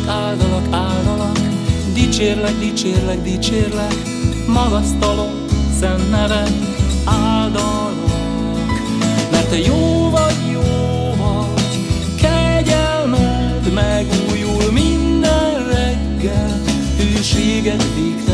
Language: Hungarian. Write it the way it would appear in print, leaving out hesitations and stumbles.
Áldalak, áldalak, áldalak, dicsérlek, dicsérlek, dicsérlek, magasztalok szent neved, áldalak. Mert te jó vagy, kegyelmed megújul minden reggel, hűséged végtelen.